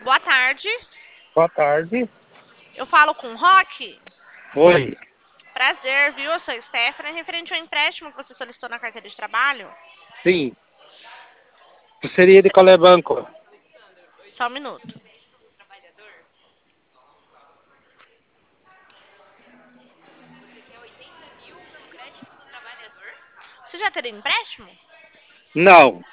Boa tarde. Boa tarde. Eu falo com o Roque. Oi. Prazer, viu? Eu sou a Stephanie, referente ao empréstimo que você solicitou na carteira de trabalho. Sim. Seria de qual é banco? Só um minuto. Você já teria empréstimo? Não.